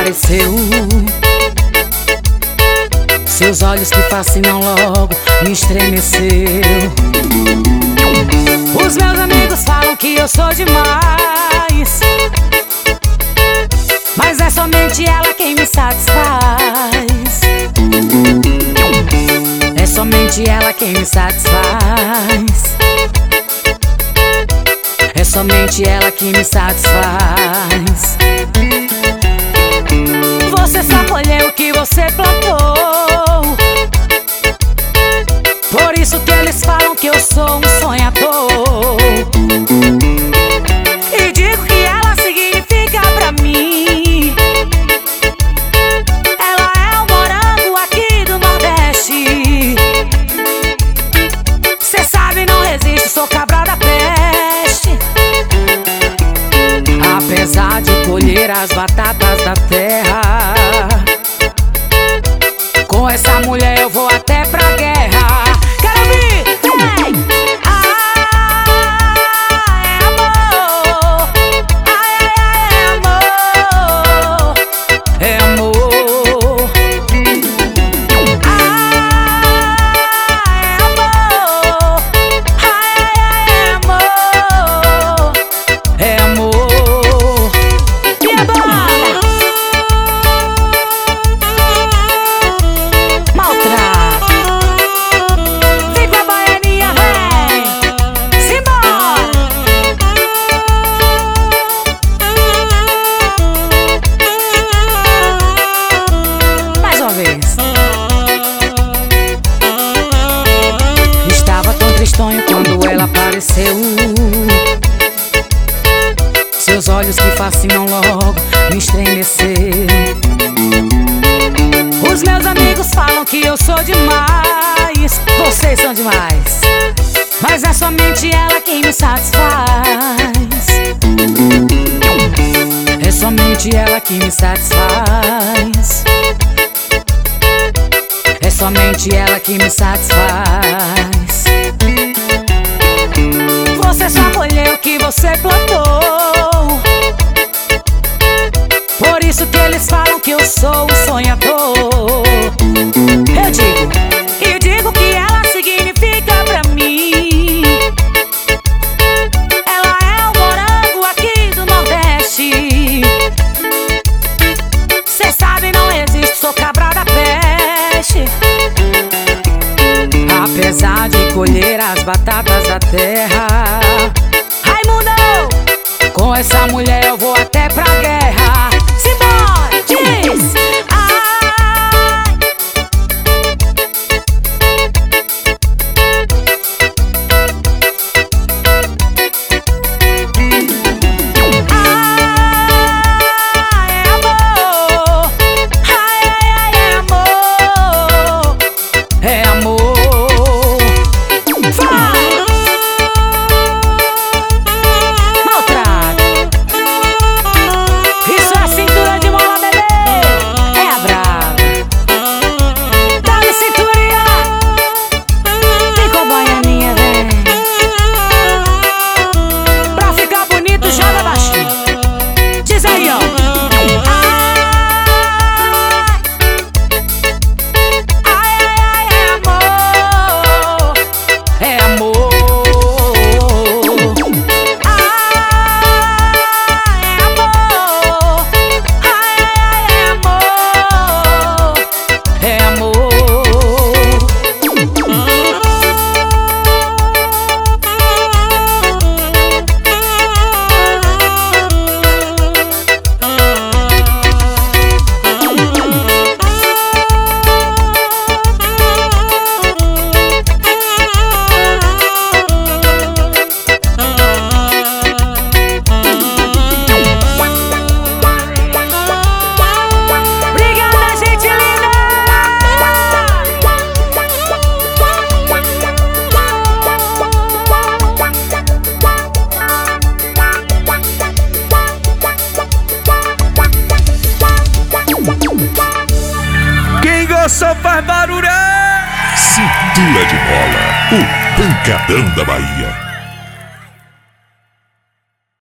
apareceu. Seus olhos que fascinam logo me estremeceu. Os meus amigos falam que eu sou demais, mas é somente ela quem me satisfaz. É somente ela quem me satisfaz. É somente ela que me satisfaz. Você só colheu o que você plantou. Por isso que eles falam que eu sou um sonhador. E digo que ela significa pra mim. Ela é o morango aqui do Nordeste. Cê sabe, não resiste, sou cabra da peste. Apesar de colher as batatas da terra, com essa mulher eu vou até pra guerra. Quero ouvir, vem! É amor. É amor. É amor. É amor. É amor. É amor. E a banda? Maltrato. Vem com a baianinha, vem. Simbora. Mais uma vez. Estava tão tristonho quando ela apareceu. Seus olhos que fascinam logo me estremeceu. Os meus amigos falam que eu sou demais. Vocês são demais, mas é somente ela quem me satisfaz. É somente ela que me satisfaz. É somente ela que me satisfaz. Você só colheu o que você plantou. Por isso que eles falam que eu sou um sonhador. Eu digo que ela significa pra mim. Ela é o morango aqui do Nordeste. Cê sabe, não existe, sou cabra da peste. Apesar de colher as batatas da terra, Raimundo, com essa mulher eu vou até pra guerra. Simbora, diz! É amor. É amor. É amor. Vai! Maltrato. Isso é cintura de mola, bebê. É a brava. Dá-lhe cinturinha. Vem com a baianinha, vem. Pra ficar bonito, joga baixinho. Diz aí, ó. É amor. É amor. Obrigada, gente linda! Quem gostou faz barulho! Cintura de Mola, o pancadão da Bahia.